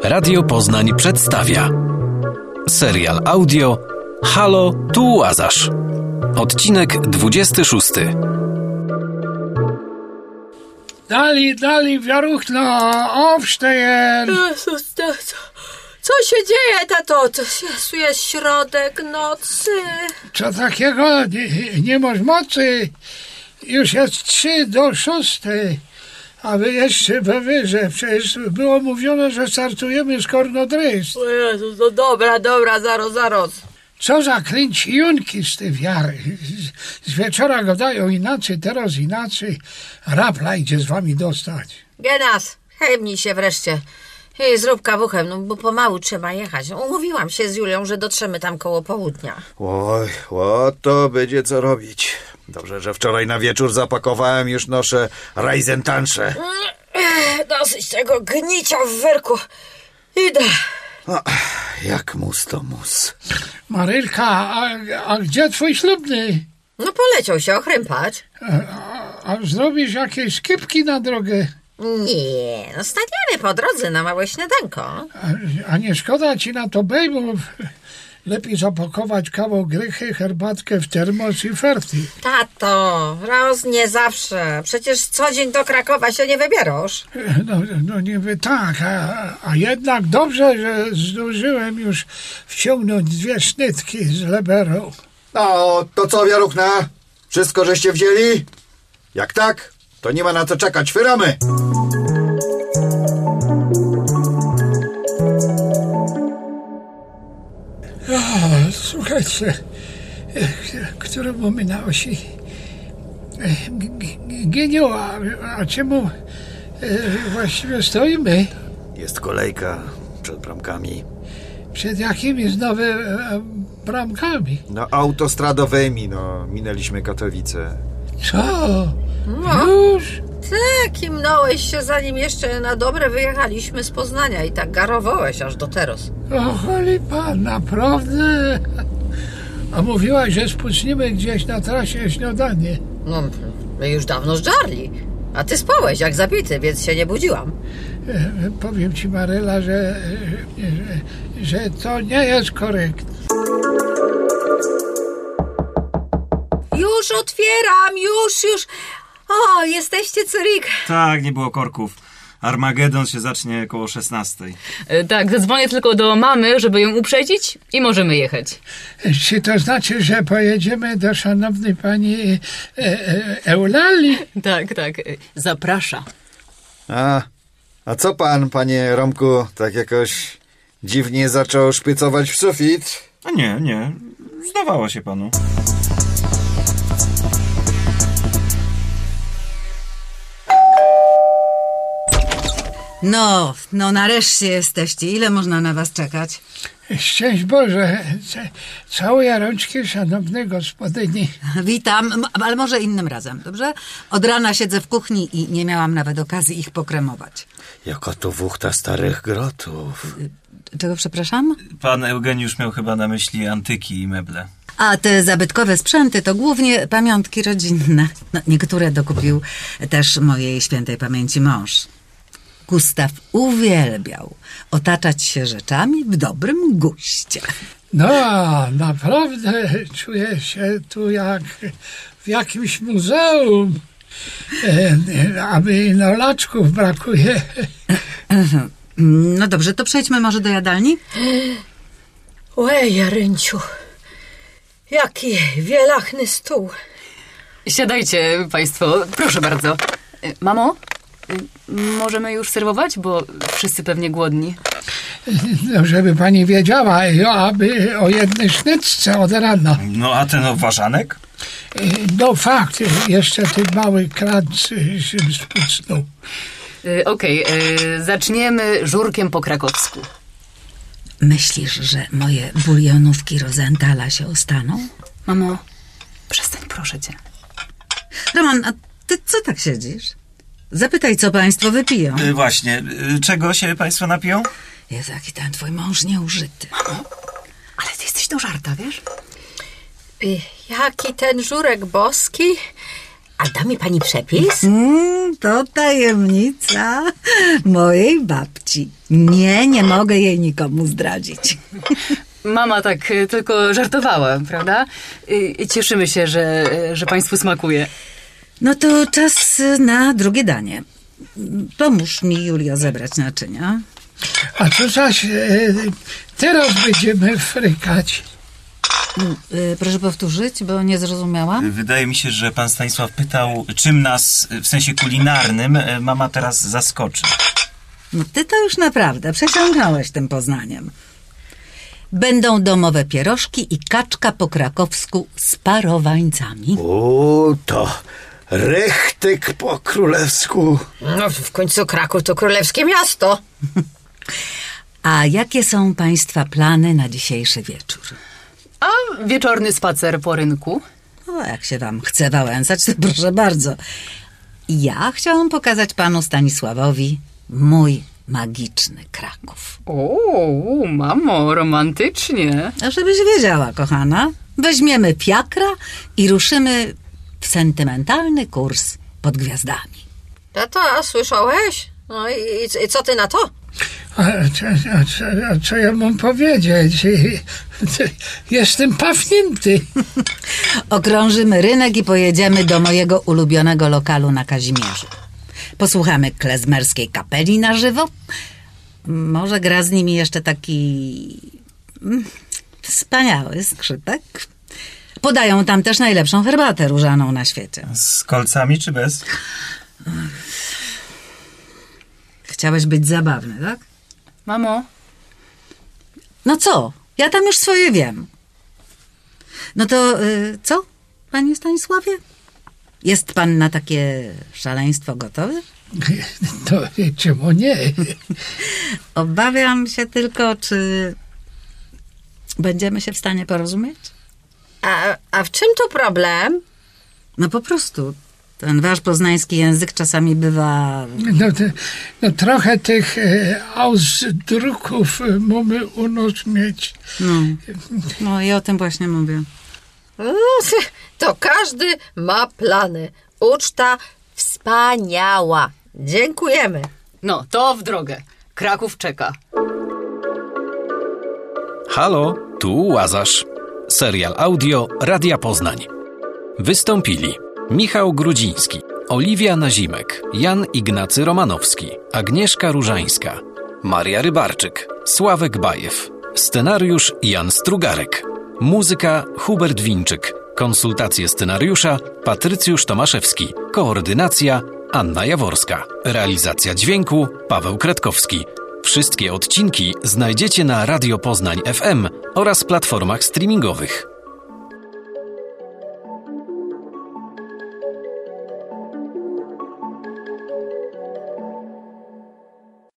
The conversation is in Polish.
Radio Poznań przedstawia serial audio Halo, tu Łazarz. Odcinek 26. Dali, wiaruchno, owsztejer. Jezus, co się dzieje, tato? To jest środek nocy. Co takiego? Nie masz mocy. Już jest 3:06. A wy jeszcze we wyrze. Przecież było mówione, że startujemy z Kornodrys. O Jezus, no dobra, zaraz. Co za kręciunki z tej wiary. Z wieczora gadają inaczej, teraz inaczej. Rapla idzie z wami dostać. Genas, chemnij się wreszcie. I zrób kawuchem, no bo pomału trzeba jechać. Umówiłam się z Julią, że dotrzemy tam koło południa. Oj, to będzie co robić. Dobrze, że wczoraj na wieczór zapakowałem, już noszę rajzentansze. Dosyć tego gnicia w werku. Idę. Jak mus to mus. Marylka, a gdzie twój ślubny? No poleciał się ochrępać. A zrobisz jakieś skipki na drogę? Nie, no staniemy po drodze na małe śniadanko. A nie szkoda ci na to bejmów? Lepiej zapakować kawał grychy, herbatkę w termos i ferty. Tato, raz nie zawsze. Przecież co dzień do Krakowa się nie wybierasz. No niby tak, a jednak dobrze, że zdążyłem już wciągnąć 2 sznytki z leberą. No, to co, wiaruchna? Wszystko żeście wzięli? Jak tak, to nie ma na co czekać, szwyramy! Słuchajcie, którą mamy na osi? Geniu, a czemu właściwie stoimy? Jest kolejka przed bramkami. Przed jakimi znowu bramkami? No, autostradowymi, minęliśmy Katowice. Co? No. Już? Tak, kimnąłeś się, zanim jeszcze na dobre wyjechaliśmy z Poznania i tak garowałeś aż do teraz. O, choli pan, naprawdę? A mówiłaś, że spucznimy gdzieś na trasie śniadanie. No, my już dawno żarli. A ty spałeś jak zabity, więc się nie budziłam. Powiem ci, Maryla, że to nie jest korekt. Już otwieram, już. O, jesteście, Cyrik. Tak, nie było korków. Armagedon się zacznie koło 16:00. Tak, zadzwonię tylko do mamy, żeby ją uprzedzić i możemy jechać. Czy to znaczy, że pojedziemy do szanownej pani Eulalii? Tak, zaprasza. A co pan, panie Romku, tak jakoś dziwnie zaczął szpycować w sufit? A nie, zdawało się panu. No, nareszcie jesteście. Ile można na was czekać? Szczęść Boże, całuję rączki szanownej gospodyni. Witam, ale może innym razem, dobrze? Od rana siedzę w kuchni i nie miałam nawet okazji ich pokremować. Jaka to wuchta starych grotów. Czego przepraszam? Pan Eugeniusz miał chyba na myśli antyki i meble. A te zabytkowe sprzęty to głównie pamiątki rodzinne. No, niektóre dokupił też mojej świętej pamięci mąż. Gustaw uwielbiał otaczać się rzeczami w dobrym guście. No, naprawdę czuję się tu jak w jakimś muzeum. Aby nolaczków brakuje. No dobrze, to przejdźmy może do jadalni? Ojej, Jarynciu, jaki wielachny stół. Siadajcie państwo, proszę bardzo. Mamo, możemy już serwować, bo wszyscy pewnie głodni. No, żeby pani wiedziała, aby o jednej sznytce od rana. No a ten ważanek? No fakt, jeszcze ten mały kranc się spucnął. Okej, zaczniemy żurkiem po krakowsku. Myślisz, że moje bulionówki Rosenthala się ostaną? Mamo, przestań, proszę cię. Roman, a ty co tak siedzisz? Zapytaj, co państwo wypiją. Właśnie, czego się państwo napiją? Jezu, jaki ten twój mąż nieużyty. Ale ty jesteś do żarta, wiesz? Jaki ten żurek boski, A da mi pani przepis? To tajemnica mojej babci. Nie mogę jej nikomu zdradzić. Mama tak tylko żartowała, prawda? Cieszymy się, że państwu smakuje. No to czas na drugie danie. Pomóż mi, Julio, zebrać naczynia. A co zaś teraz będziemy frykać? Proszę powtórzyć, bo nie zrozumiałam. Wydaje mi się, że pan Stanisław pytał, czym nas w sensie kulinarnym mama teraz zaskoczy. No ty to już naprawdę przesiąknąłeś tym Poznaniem. Będą domowe pierożki i kaczka po krakowsku z parowańcami. To rechtyk po królewsku. No w końcu Kraków to królewskie miasto. A jakie są państwa plany na dzisiejszy wieczór? A wieczorny spacer po rynku? No, jak się wam chce wałęsać, to proszę bardzo. Ja chciałam pokazać panu Stanisławowi mój magiczny Kraków. O, mamo, romantycznie. A żebyś wiedziała, kochana, weźmiemy fiakra i ruszymy w sentymentalny kurs pod gwiazdami. Tata, słyszałeś? No i co ty na to? A co ja mam powiedzieć? Jestem pawnięty. Okrążymy rynek i pojedziemy do mojego ulubionego lokalu na Kazimierzu. Posłuchamy klezmerskiej kapeli na żywo. Może gra z nimi jeszcze taki wspaniały skrzypek. Podają tam też najlepszą herbatę różaną na świecie. Z kolcami czy bez? Chciałeś być zabawny, tak? Mamo? No co? Ja tam już swoje wiem. No to co, panie Stanisławie? Jest pan na takie szaleństwo gotowy? To czemu nie? Obawiam się tylko, czy będziemy się w stanie porozumieć? A w czym tu problem? No po prostu. Ten wasz poznański język czasami bywa... No trochę tych ausdruków mamy u nas mieć. No i o tym właśnie mówię. To każdy ma plany. Uczta wspaniała. Dziękujemy. No, to w drogę. Kraków czeka. Halo, tu Łazarz. Serial audio Radia Poznań. Wystąpili Michał Grudziński, Oliwia Nazimek, Jan Ignacy Romanowski, Agnieszka Różańska, Maria Rybarczyk, Sławek Bajew, scenariusz Jan Strugarek, muzyka Hubert Winczyk, konsultacje scenariusza Patrycjusz Tomaszewski, koordynacja Anna Jaworska, realizacja dźwięku Paweł Kretkowski. Wszystkie odcinki znajdziecie na Radio Poznań FM oraz platformach streamingowych.